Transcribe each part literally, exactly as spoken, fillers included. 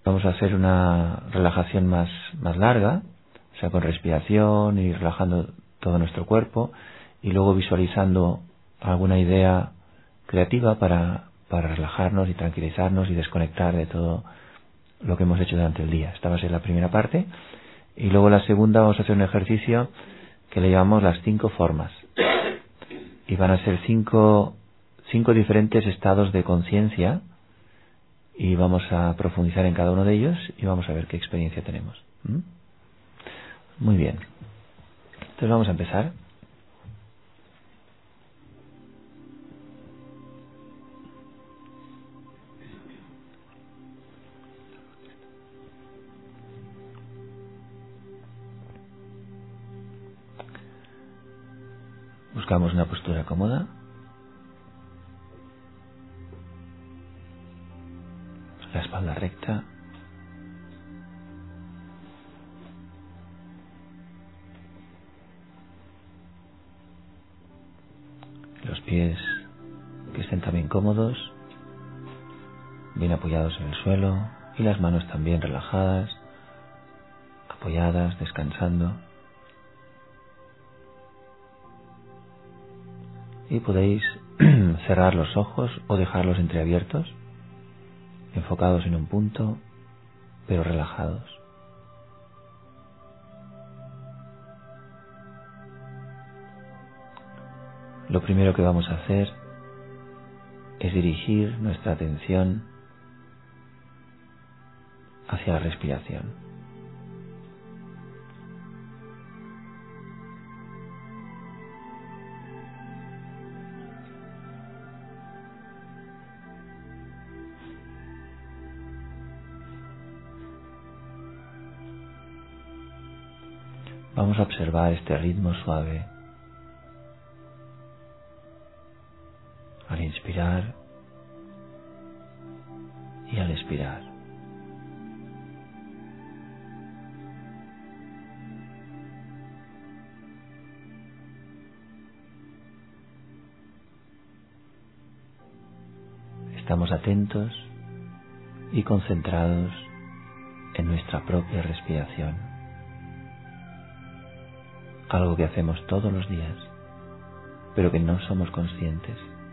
Vamos a hacer una relajación más, más larga, o sea, con respiración y relajando todo nuestro cuerpo y luego visualizando alguna idea creativa para, para relajarnos y tranquilizarnos y desconectar de todo lo que hemos hecho durante el día. Esta va a ser la primera parte y luego la segunda vamos a hacer un ejercicio que le llamamos las cinco formas y van a ser cinco, cinco diferentes estados de conciencia y vamos a profundizar en cada uno de ellos y vamos a ver qué experiencia tenemos. ¿Mm? Muy bien. Entonces vamos a empezar. Buscamos una postura cómoda. La espalda recta. Los pies que estén también cómodos, bien apoyados en el suelo y las manos también relajadas, apoyadas, descansando. Y podéis cerrar los ojos o dejarlos entreabiertos, enfocados en un punto, pero relajados. Lo primero que vamos a hacer es dirigir nuestra atención hacia la respiración. Vamos a observar este ritmo suave. Al inspirar y al expirar. Estamos atentos y concentrados en nuestra propia respiración. Algo que hacemos todos los días, pero que no somos conscientes.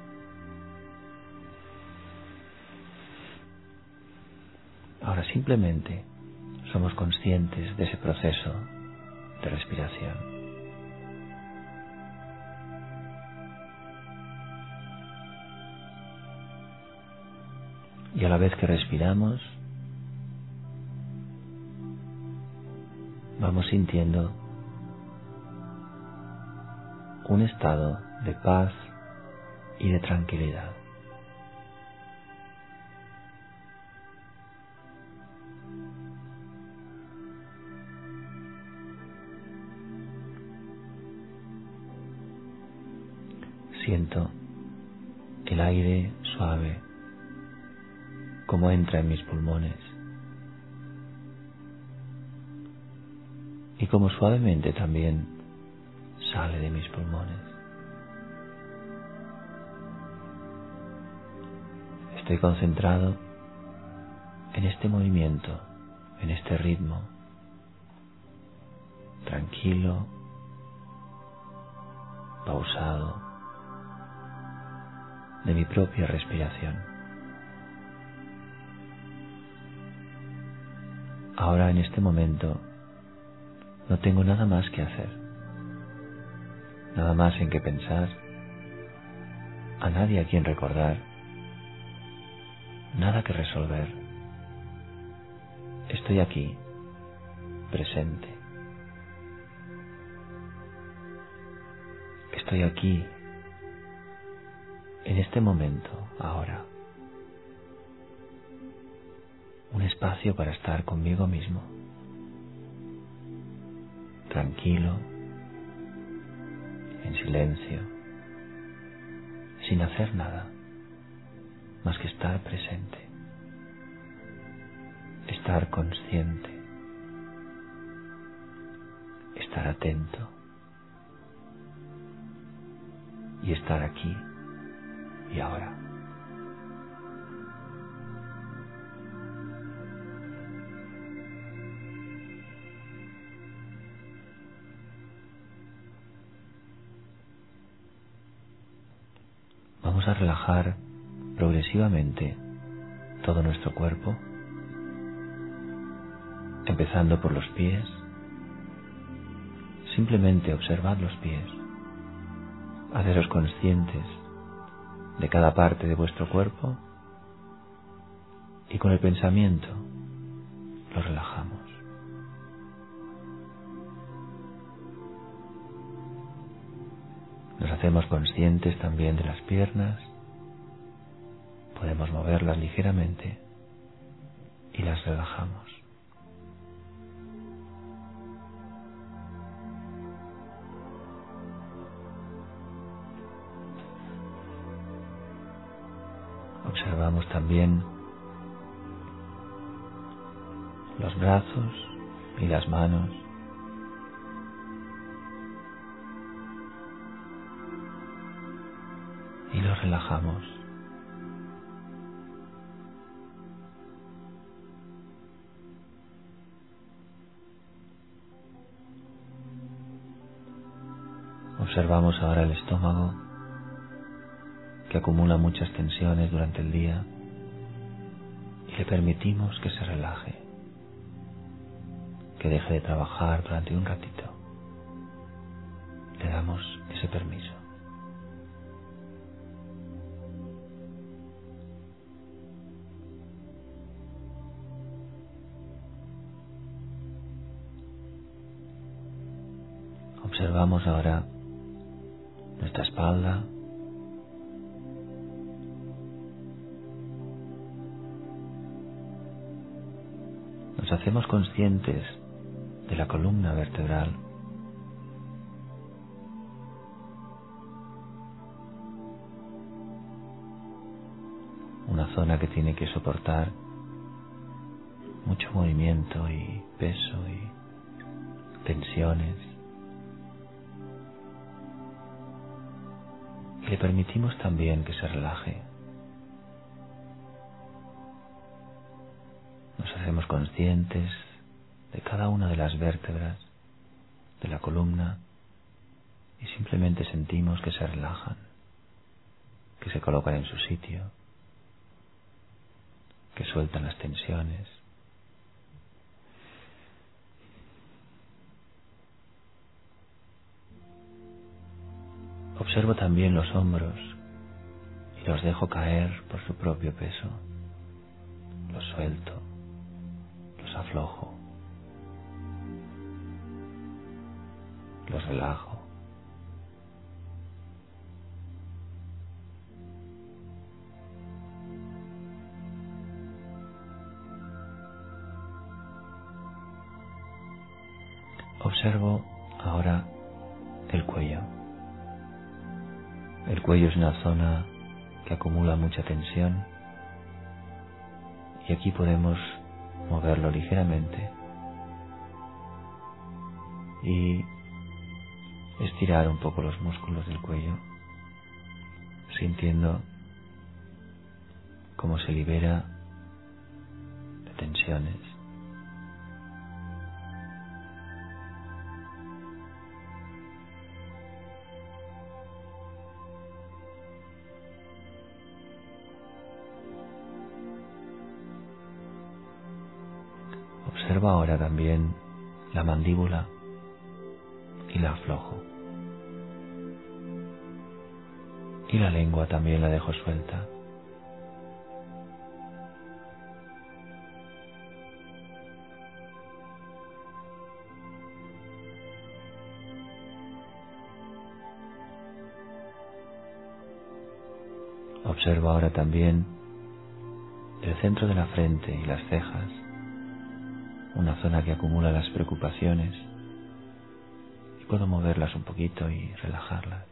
Ahora simplemente somos conscientes de ese proceso de respiración. Y a la vez que respiramos, vamos sintiendo un estado de paz y de tranquilidad. Siento el aire suave como entra en mis pulmones y como suavemente también sale de mis pulmones. Estoy concentrado en este movimiento, en este ritmo, tranquilo, pausado, de mi propia respiración. Ahora en este momento no tengo nada más que hacer, nada más en que pensar, a nadie a quien recordar, nada que resolver. Estoy aquí, presente. Estoy aquí, en este momento, ahora. Un espacio para estar conmigo mismo, tranquilo, en silencio, sin hacer nada, más que estar presente, estar consciente, estar atento y estar aquí y ahora. vamos a relajar progresivamente todo nuestro cuerpo, empezando por los pies. Simplemente observad los pies, haceros conscientes de cada parte de vuestro cuerpo y con el pensamiento los relajamos. Nos hacemos conscientes también de las piernas, podemos moverlas ligeramente y las relajamos. Observamos también los brazos y las manos. Y los relajamos. Observamos ahora el estómago, que acumula muchas tensiones durante el día, y le permitimos que se relaje, que deje de trabajar durante un ratito. Le damos ese permiso. Observamos ahora nuestra espalda, nos hacemos conscientes de la columna vertebral, una zona que tiene que soportar mucho movimiento y peso y tensiones. Y le permitimos también que se relaje. Nos hacemos conscientes de cada una de las vértebras de la columna y simplemente sentimos que se relajan, que se colocan en su sitio, que sueltan las tensiones. Observo también los hombros y los dejo caer por su propio peso. Los suelto, los aflojo, los relajo. Observo ahora el cuello. El cuello es una zona que acumula mucha tensión y aquí podemos moverlo ligeramente y estirar un poco los músculos del cuello, sintiendo cómo se libera de tensiones. Observa ahora también la mandíbula y la aflojo. Y la lengua también la dejo suelta. Observa ahora también el centro de la frente y las cejas, una zona que acumula las preocupaciones, y puedo moverlas un poquito y relajarlas.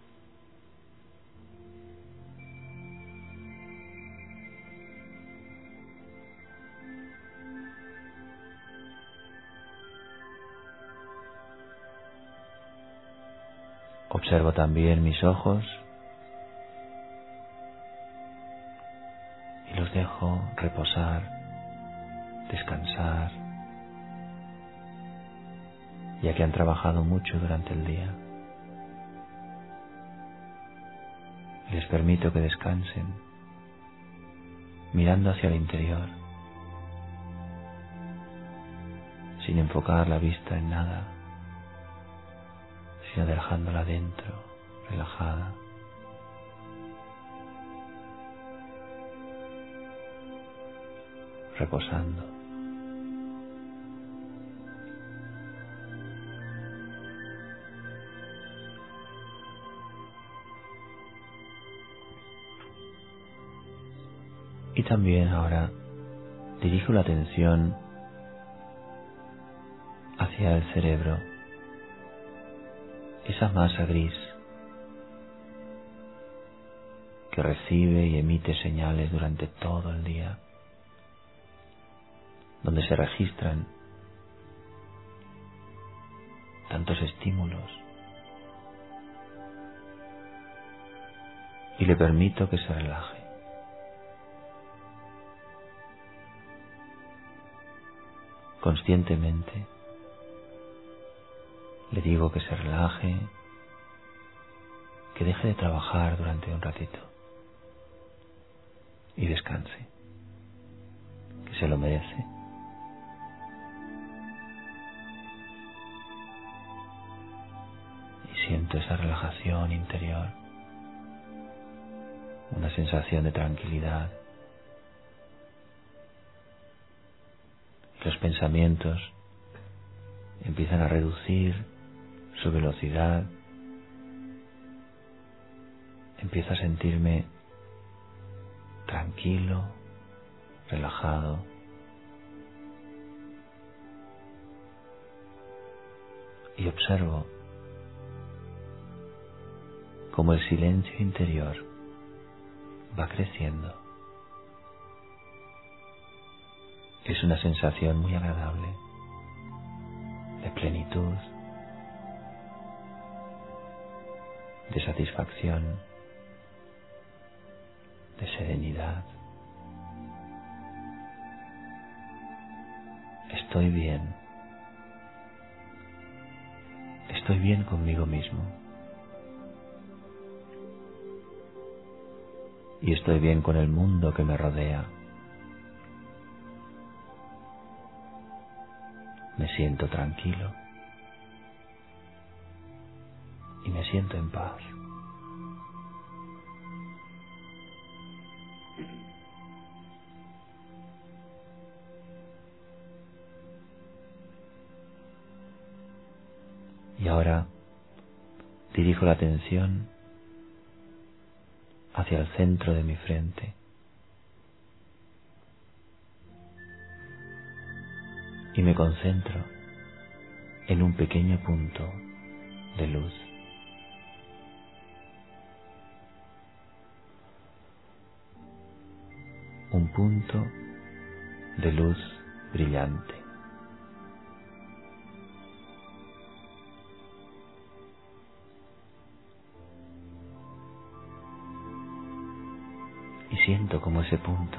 Observo también mis ojos y los dejo reposar, descansar, ya que han trabajado mucho durante el día. y les permito que descansen, mirando hacia el interior, sin enfocar la vista en nada, sino dejándola dentro, relajada. Reposando. Y también ahora dirijo la atención hacia el cerebro, esa masa gris que recibe y emite señales durante todo el día, donde se registran tantos estímulos, y le permito que se relaje. Conscientemente le digo que se relaje, que deje de trabajar durante un ratito y descanse, que se lo merece. Y siento esa relajación interior, una sensación de tranquilidad. Los pensamientos empiezan a reducir su velocidad. Empiezo a sentirme tranquilo, relajado. Y observo cómo el silencio interior va creciendo. Es una sensación muy agradable de plenitud, de satisfacción, de serenidad. Estoy bien. Estoy bien conmigo mismo. Y estoy bien con el mundo que me rodea. Me siento tranquilo y me siento en paz. Y ahora dirijo la atención hacia el centro de mi frente y me concentro en un pequeño punto de luz. Un punto de luz brillante. Y siento como ese punto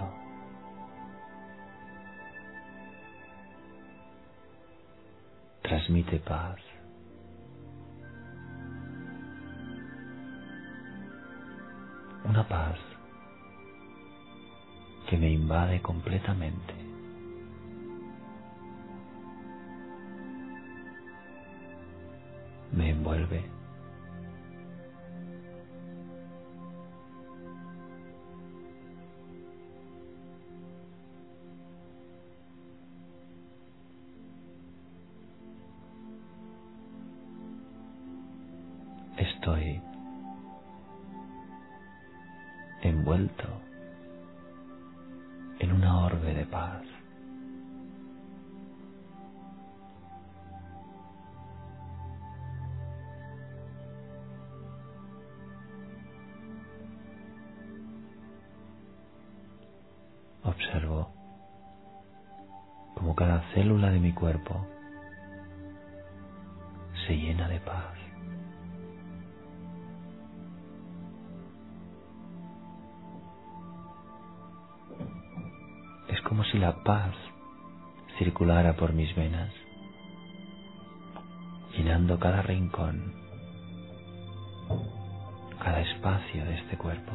transmite paz. Una paz que me invade completamente. Me envuelve. Estoy envuelto en una orbe de paz. Observo cómo cada célula de mi cuerpo se llena de paz. Es como si la paz circulara por mis venas, llenando cada rincón, cada espacio de este cuerpo.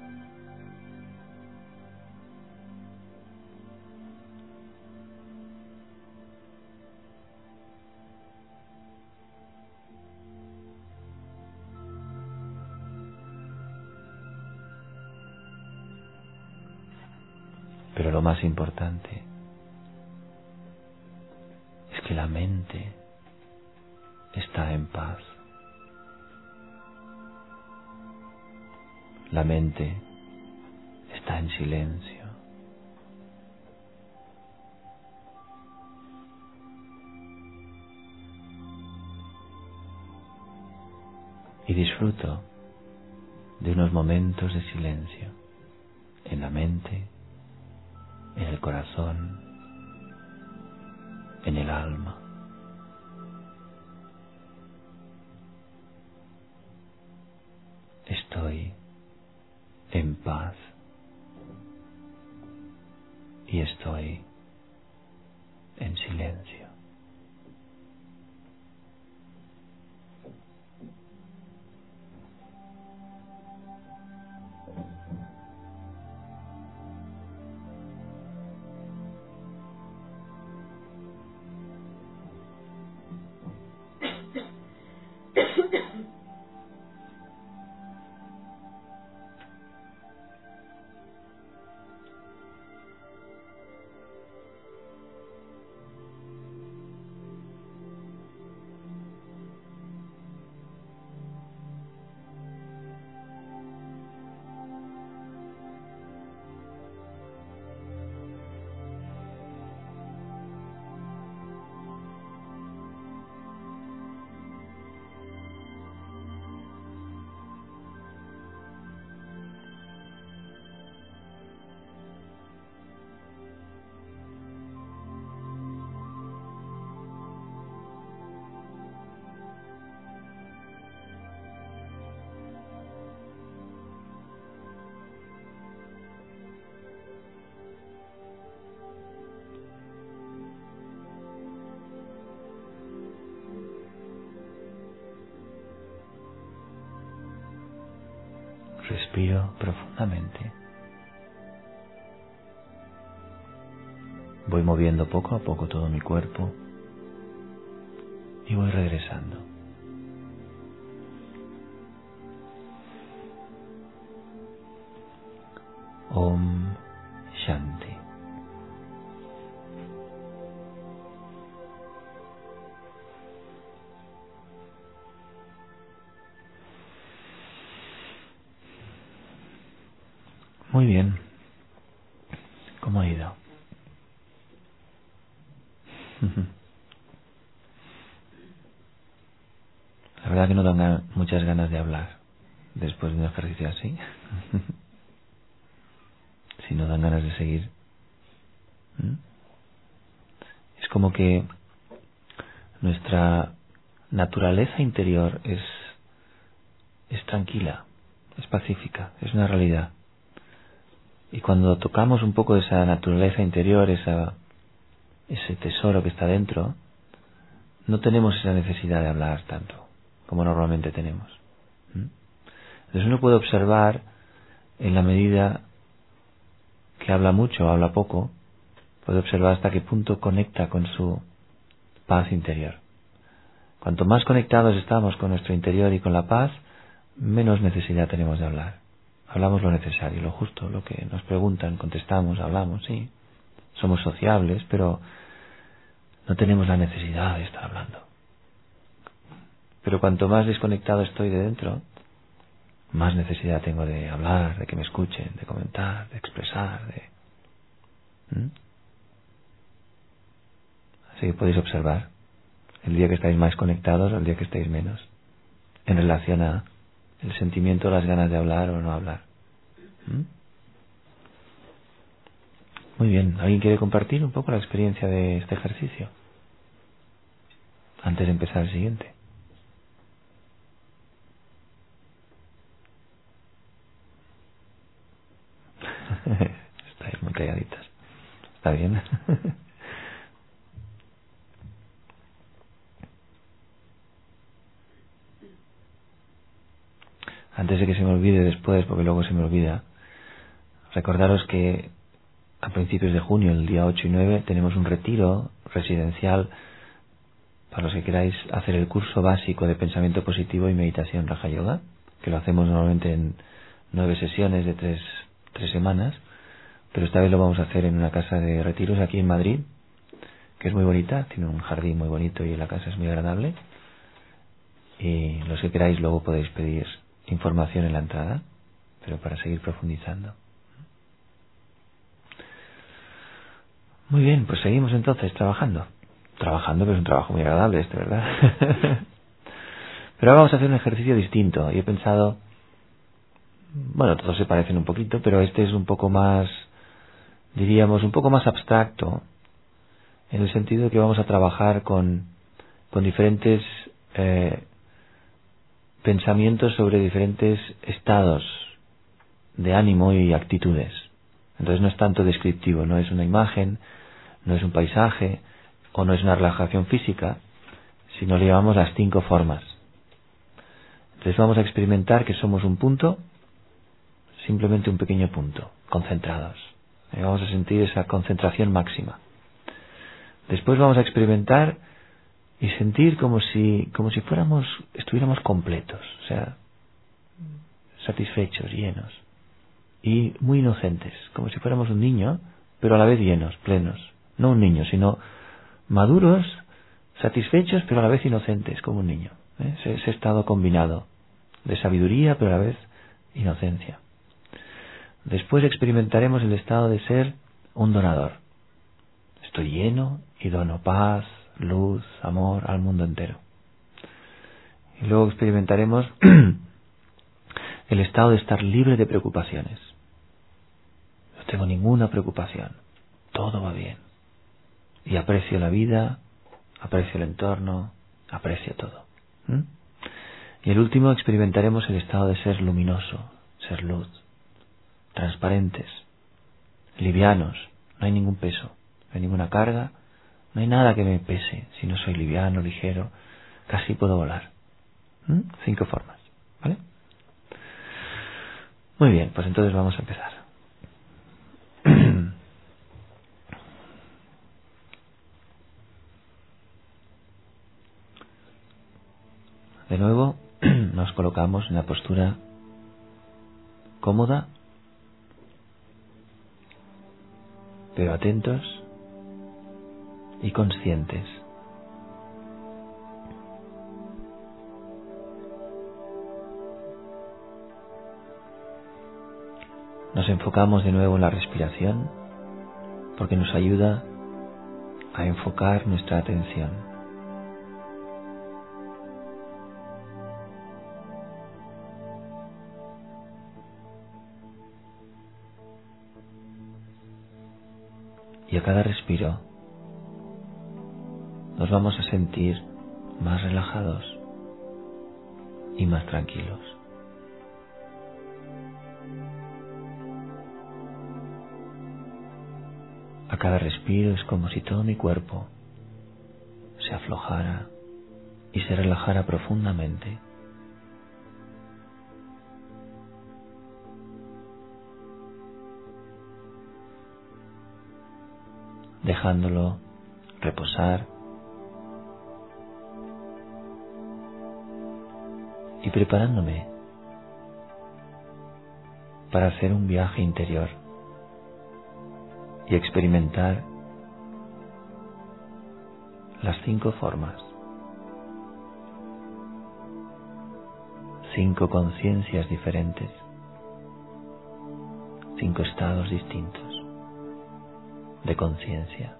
Pero lo más importante es que la mente está en paz. La mente está en silencio. Y disfruto de unos momentos de silencio en la mente, en el corazón, en el alma. Estoy en paz y estoy en silencio. Respiro profundamente. Voy moviendo poco a poco todo mi cuerpo y voy regresando. Om Shanti. Muy bien. ¿Cómo ha ido? La verdad que no dan muchas ganas de hablar después de un ejercicio así. Si no dan ganas de seguir. ¿Mm? Es como que nuestra naturaleza interior es, es tranquila, es pacífica, es una realidad. Y cuando tocamos un poco esa naturaleza interior, esa, ese tesoro que está dentro, no tenemos esa necesidad de hablar tanto como normalmente tenemos. ¿Mm? Entonces uno puede observar en la medida que habla mucho o habla poco, puede observar hasta qué punto conecta con su paz interior. Cuanto más conectados estamos con nuestro interior y con la paz, menos necesidad tenemos de hablar. Hablamos lo necesario, lo justo, lo que nos preguntan, contestamos, hablamos, sí. Somos sociables, pero no tenemos la necesidad de estar hablando. Pero cuanto más desconectado estoy de dentro, más necesidad tengo de hablar, de que me escuchen, de comentar, de expresar, de... ¿Mm? Así que podéis observar el día que estáis más conectados o el día que estáis menos, en relación a el sentimiento, las ganas de hablar o no hablar. ¿Mm? Muy bien, ¿alguien quiere compartir un poco la experiencia de este ejercicio? Antes de empezar el siguiente. Estáis muy calladitas. ¿Está bien? Antes antes de que se me olvide después, porque luego se me olvida, recordaros que a principios de junio, el día ocho y nueve, tenemos un retiro residencial para los que queráis hacer el curso básico de pensamiento positivo y meditación Raja Yoga, que lo hacemos normalmente en nueve sesiones de tres, tres semanas, pero esta vez lo vamos a hacer en una casa de retiros aquí en Madrid, que es muy bonita, tiene un jardín muy bonito y la casa es muy agradable. Y los que queráis luego podéis pedir información en la entrada, pero para seguir profundizando. Muy bien, pues seguimos entonces trabajando. Trabajando, pero es un trabajo muy agradable este, ¿verdad? Pero ahora vamos a hacer un ejercicio distinto. Y he pensado, bueno, todos se parecen un poquito, pero este es un poco más, diríamos, un poco más abstracto, en el sentido de que vamos a trabajar con, con diferentes eh, pensamientos sobre diferentes estados de ánimo y actitudes. Entonces no es tanto descriptivo, no es una imagen, no es un paisaje o no es una relajación física, sino le llamamos las cinco formas. Entonces vamos a experimentar que somos un punto, simplemente un pequeño punto, concentrados. Y vamos a sentir esa concentración máxima. Después vamos a experimentar y sentir como si como si fuéramos estuviéramos completos, o sea, satisfechos, llenos y muy inocentes, como si fuéramos un niño, pero a la vez llenos, plenos. No un niño, sino maduros, satisfechos, pero a la vez inocentes, como un niño. ¿eh? Ese, ese estado combinado de sabiduría, pero a la vez inocencia. Después experimentaremos el estado de ser un donador. Estoy lleno y dono paz, luz, amor al mundo entero. Y luego experimentaremos el estado de estar libre de preocupaciones. No tengo ninguna preocupación. Todo va bien. Y aprecio la vida, aprecio el entorno, aprecio todo. ¿Mm? Y el último experimentaremos el estado de ser luminoso, ser luz, transparentes, livianos, no hay ningún peso, no hay ninguna carga, no hay nada que me pese, si no soy liviano, ligero, casi puedo volar. ¿Mm? Cinco formas, ¿vale? Muy bien, pues entonces vamos a empezar. De nuevo, nos colocamos en la postura cómoda, pero atentos y conscientes. Nos enfocamos de nuevo en la respiración porque nos ayuda a enfocar nuestra atención. Y a cada respiro nos vamos a sentir más relajados y más tranquilos. A cada respiro es como si todo mi cuerpo se aflojara y se relajara profundamente. Dejándolo reposar y preparándome para hacer un viaje interior y experimentar las cinco formas, cinco conciencias diferentes, cinco estados distintos de conciencia.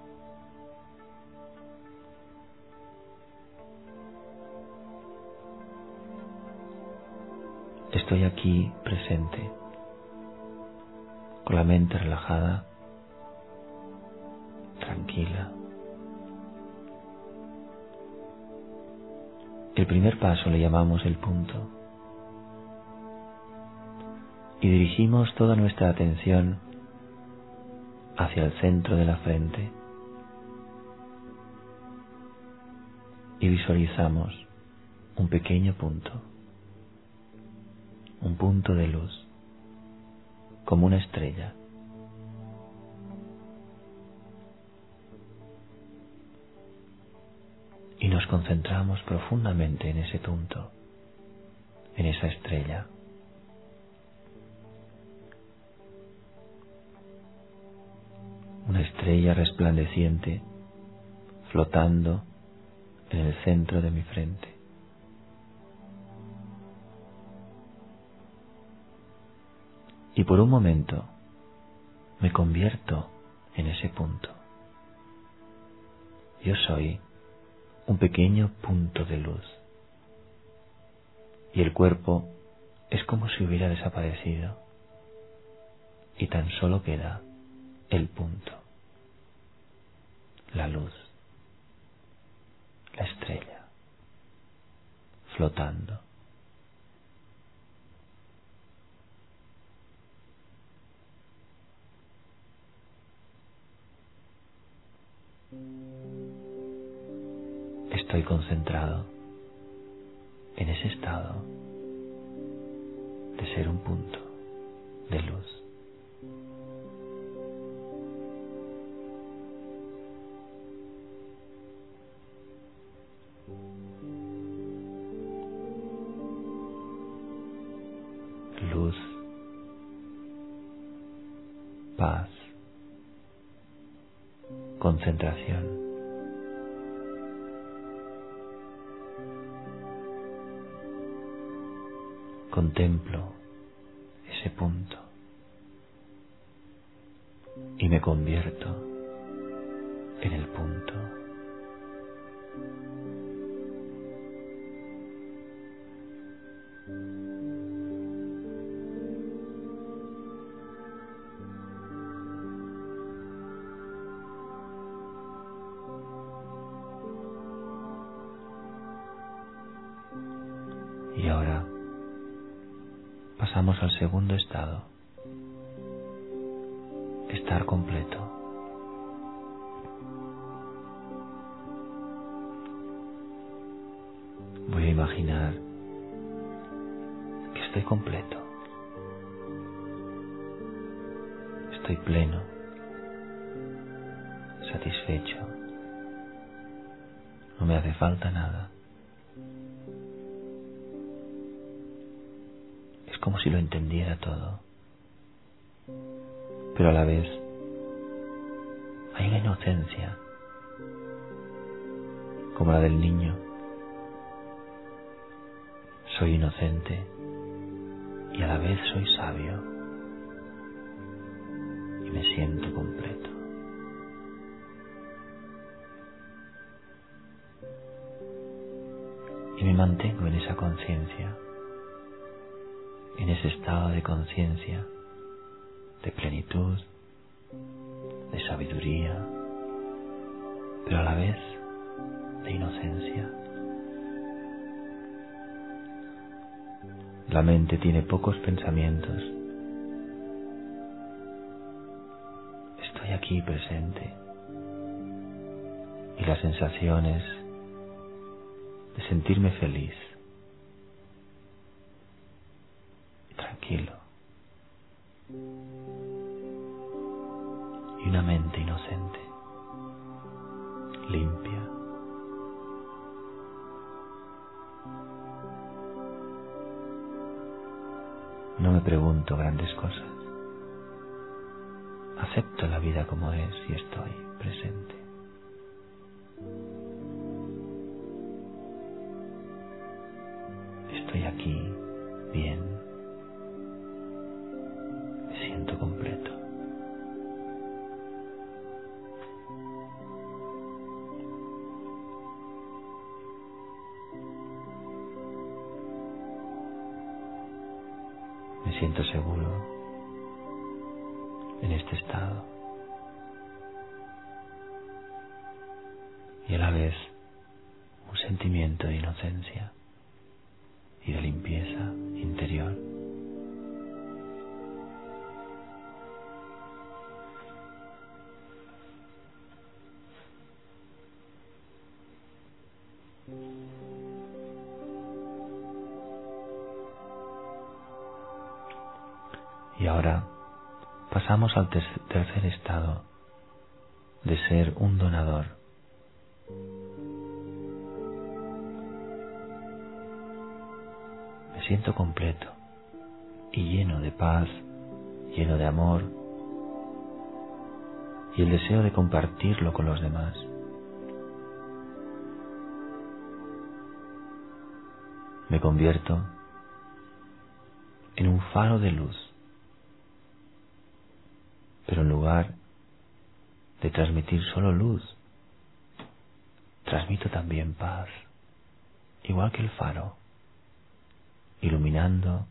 Estoy aquí presente, con la mente relajada, tranquila. El primer paso le llamamos el punto y dirigimos toda nuestra atención hacia el centro de la frente y visualizamos un pequeño punto, un punto de luz, como una estrella. Y nos concentramos profundamente en ese punto, en esa estrella. Una estrella resplandeciente flotando en el centro de mi frente. Y por un momento me convierto en ese punto. Yo soy un pequeño punto de luz. Y el cuerpo es como si hubiera desaparecido. Y tan solo queda el punto, la luz, la estrella, flotando. Estoy concentrado en ese estado de ser un punto de luz. Luz, paz, concentración. Contemplo ese punto y me convierto en el punto. Y ahora pasamos al segundo estado, estar completo. Voy a imaginar que estoy completo, estoy pleno, satisfecho, no me hace falta nada. Como si lo entendiera todo, pero a la vez hay una inocencia, como la del niño. Soy inocente y a la vez soy sabio y me siento completo. Y me mantengo en esa conciencia, en ese estado de conciencia, de plenitud, de sabiduría, pero a la vez de inocencia. La mente tiene pocos pensamientos. Estoy aquí presente y la sensación es de sentirme feliz, tranquilo, y una mente inocente, limpia. No me pregunto grandes cosas. Acepto la vida como es y estoy presente. Estoy aquí bien. Me siento completo. Me siento seguro en este estado y a la vez un sentimiento de inocencia y de limpieza interior. Y ahora pasamos al ter- tercer estado, de ser un donador. Me siento completo y lleno de paz, lleno de amor y el deseo de compartirlo con los demás. Me convierto en un faro de luz, pero en lugar de transmitir solo luz, transmito también paz, igual que el faro, iluminando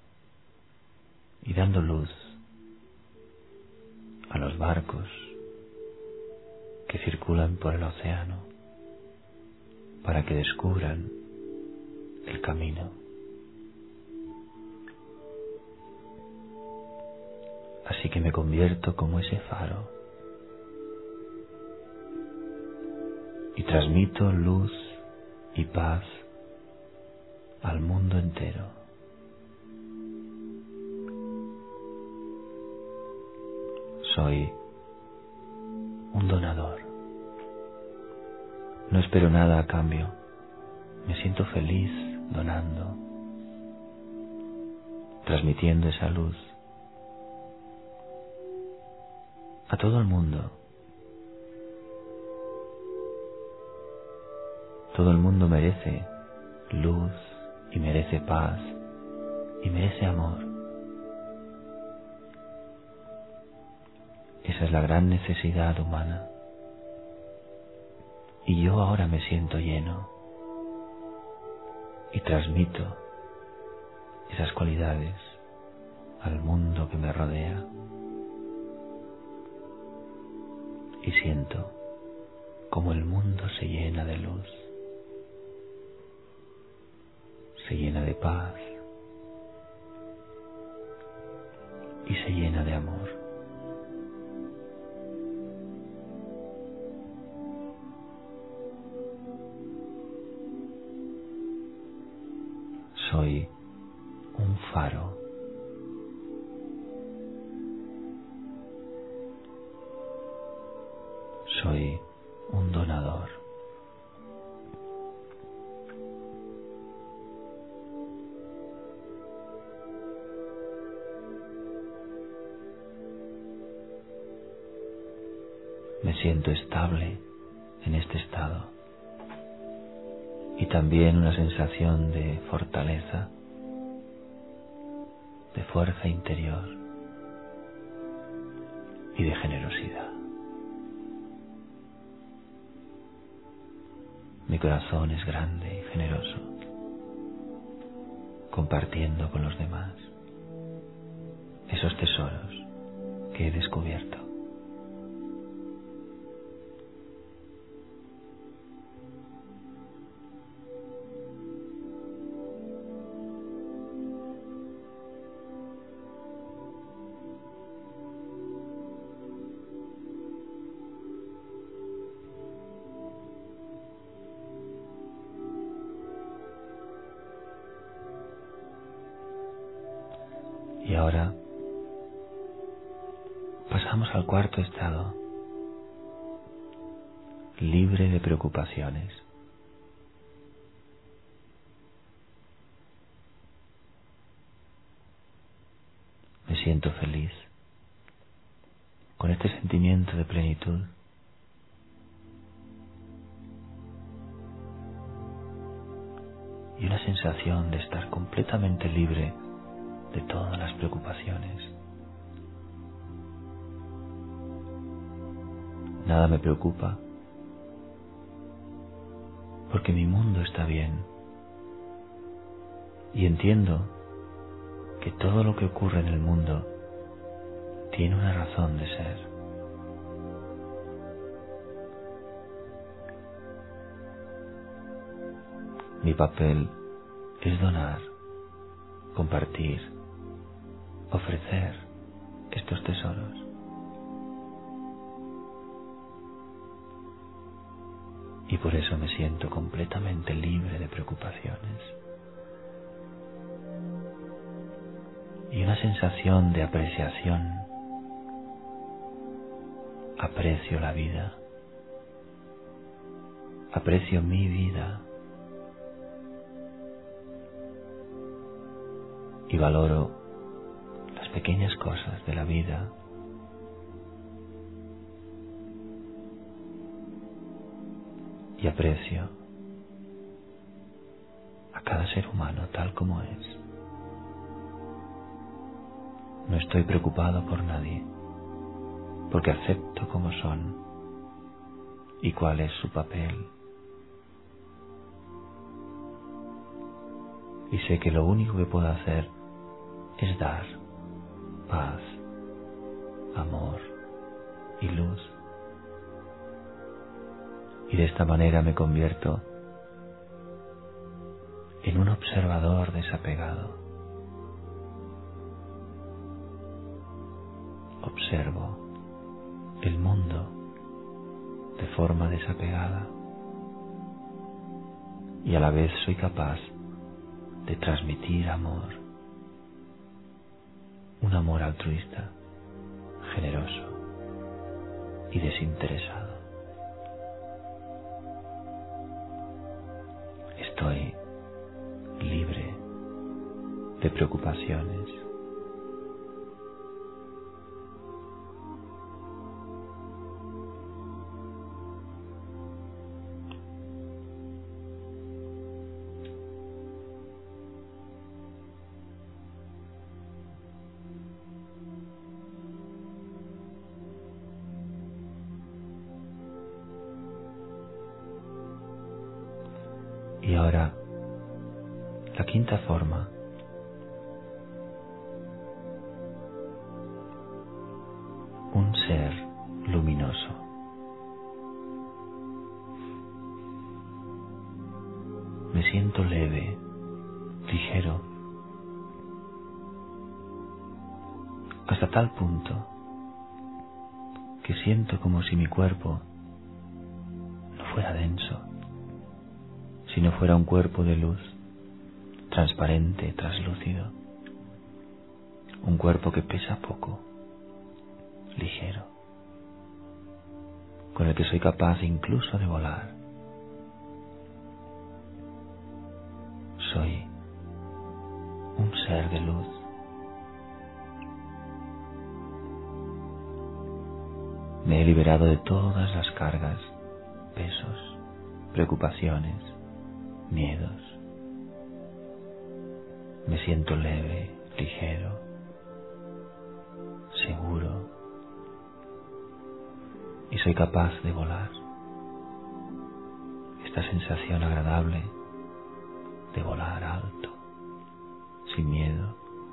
y dando luz a los barcos que circulan por el océano para que descubran el camino. Así que me convierto como ese faro y transmito luz y paz al mundo entero. Soy un donador. No espero nada a cambio. Me siento feliz donando, transmitiendo esa luz a todo el mundo. Todo el mundo merece luz y merece paz y merece amor. Esa es la gran necesidad humana. Y yo ahora me siento lleno y transmito esas cualidades al mundo que me rodea. Y siento como el mundo se llena de luz, se llena de paz y se llena de amor. Soy un faro. Soy un donador. Me siento estable en este estado y también una sensación de fortaleza, de fuerza interior y de generosidad. Mi corazón es grande y generoso, compartiendo con los demás esos tesoros que he descubierto. Y ahora pasamos al cuarto estado, libre de preocupaciones. Me siento feliz con este sentimiento de plenitud. Y una sensación de estar completamente libre de todas las preocupaciones. Nada me preocupa, porque mi mundo está bien. Y entiendo que todo lo que ocurre en el mundo tiene una razón de ser. Mi papel es donar, compartir, ofrecer estos tesoros. Y por eso me siento completamente libre de preocupaciones. y una sensación de apreciación. Aprecio la vida. Aprecio mi vida. Y valoro las pequeñas cosas de la vida. Y aprecio a cada ser humano tal como es. No estoy preocupado por nadie, porque acepto como son y cuál es su papel. Y sé que lo único que puedo hacer es dar paz, amor y luz. Y de esta manera me convierto en un observador desapegado. Observo el mundo de forma desapegada y a la vez soy capaz de transmitir amor, un amor altruista, generoso y desinteresado. Estoy libre de preocupaciones. Y ahora, la quinta forma. Un ser luminoso. Me siento leve, ligero, hasta tal punto que siento como si mi cuerpo no fuera denso, sino fuera un cuerpo de luz, transparente, traslúcido, un cuerpo que pesa poco, ligero, con el que soy capaz incluso de volar. Soy un ser de luz. Me he liberado de todas las cargas, pesos, preocupaciones, miedos. Me siento leve, ligero, seguro y soy capaz de volar. Esta sensación agradable de volar alto, sin miedo.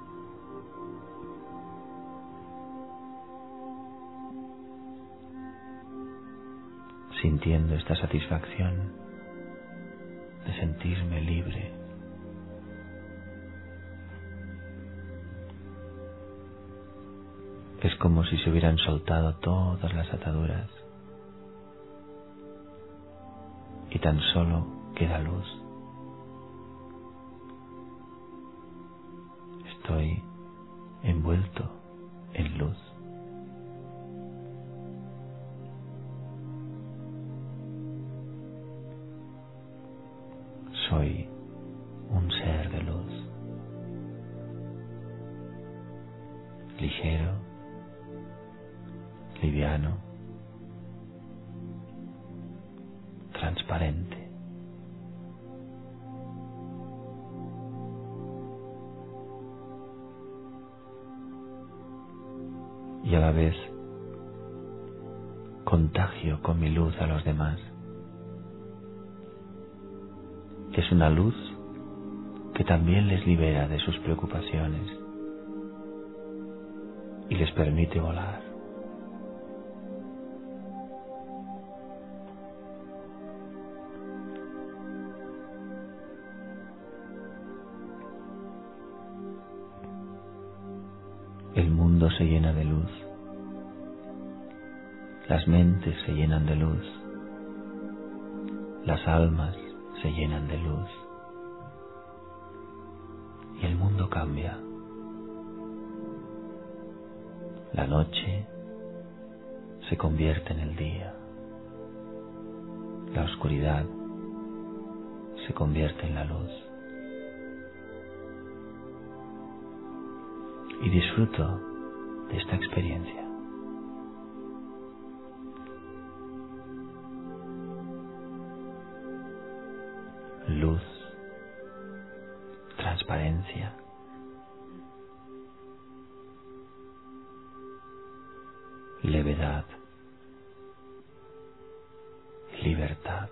Sintiendo esta satisfacción de sentirme libre. Es como si se hubieran soltado todas las ataduras y tan solo queda luz. Estoy envuelto en luz. Soy un ser de luz, ligero, liviano, transparente. Y a la vez contagio con mi luz a los demás. Es una luz que también les libera de sus preocupaciones y les permite volar. El mundo se llena de luz, las mentes se llenan de luz, las almas se llenan de luz y el mundo cambia. La noche se convierte en el día. La oscuridad se convierte en la luz. Y disfruto de esta experiencia. Luz, transparencia, levedad, libertad.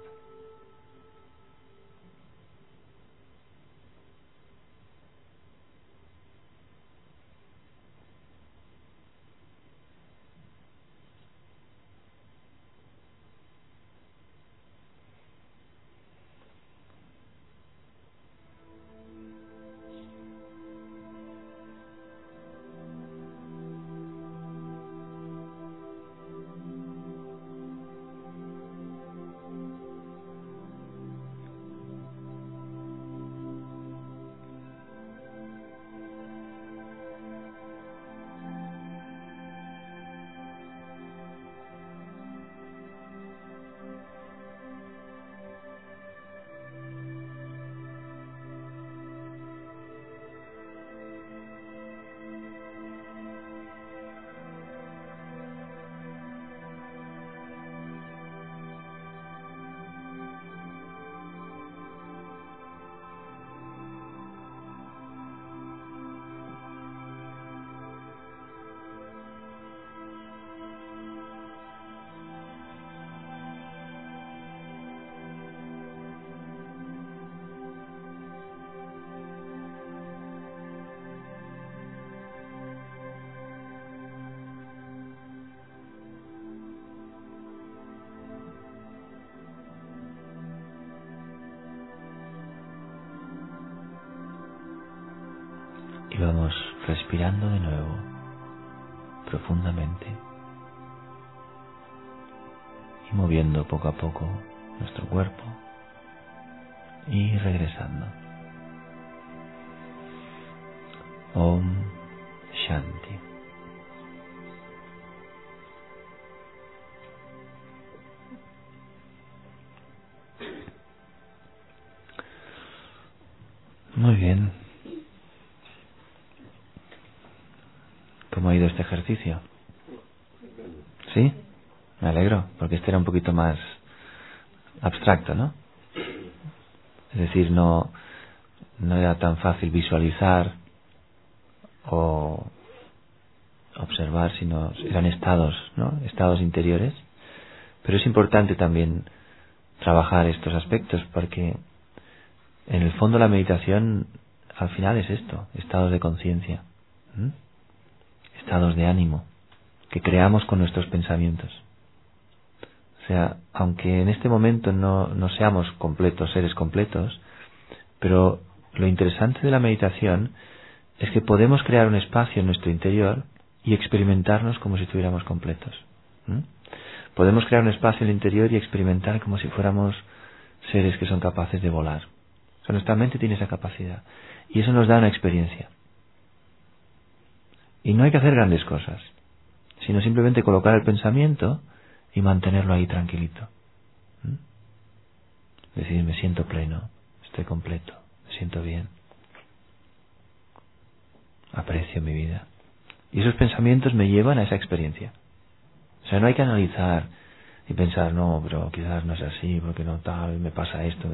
Y vamos respirando de nuevo, profundamente, y moviendo poco a poco nuestro cuerpo y regresando. Om Shanti. Muy bien. ¿Cómo ha ido este ejercicio? ¿Sí? Me alegro, porque este era un poquito más abstracto, ¿no? Es decir, no, no era tan fácil visualizar o observar, sino eran estados, ¿no? Estados interiores. Pero es importante también trabajar estos aspectos, porque en el fondo la meditación al final es esto, estados de conciencia, ¿Mm? estados de ánimo que creamos con nuestros pensamientos. O sea, aunque en este momento no, no seamos completos, seres completos, pero lo interesante de la meditación es que podemos crear un espacio en nuestro interior y experimentarnos como si estuviéramos completos. ¿Mm? Podemos crear un espacio en el interior y experimentar como si fuéramos seres que son capaces de volar. O sea, nuestra mente tiene esa capacidad. Y eso nos da una experiencia. Y no hay que hacer grandes cosas, sino simplemente colocar el pensamiento y mantenerlo ahí tranquilito. ¿Mm? Decir, me siento pleno, estoy completo, me siento bien, aprecio mi vida. Y esos pensamientos me llevan a esa experiencia. O sea, no hay que analizar y pensar, no, pero quizás no es así, porque no tal, me pasa esto.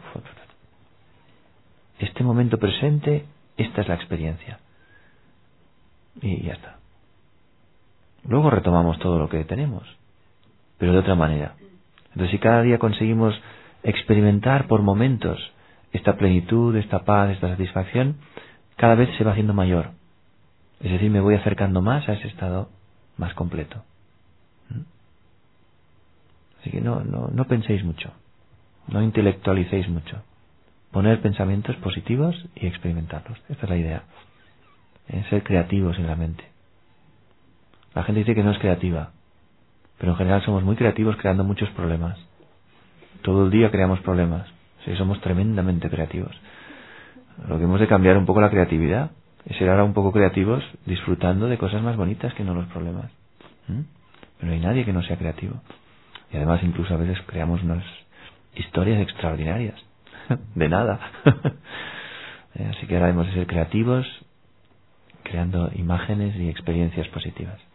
Este momento presente, esta es la experiencia. Y ya está. Luego retomamos todo lo que tenemos, pero de otra manera. Entonces, si cada día conseguimos experimentar por momentos esta plenitud, esta paz, esta satisfacción, cada vez se va haciendo mayor. Es decir, me voy acercando más a ese estado más completo. ¿Mm? Así que no, no, no penséis mucho, no intelectualicéis mucho. Poner pensamientos positivos y experimentarlos. Esta es la idea. ¿Eh? Ser creativos en la mente. La gente dice que no es creativa, pero en general somos muy creativos creando muchos problemas. Todo el día creamos problemas. Sí, somos tremendamente creativos. Lo que hemos de cambiar un poco la creatividad ser ahora un poco creativos, disfrutando de cosas más bonitas que no los problemas. ¿Mm? Pero no hay nadie que no sea creativo. Y además incluso a veces creamos unas historias extraordinarias. De nada. Así que ahora hemos de ser creativos, creando imágenes y experiencias positivas.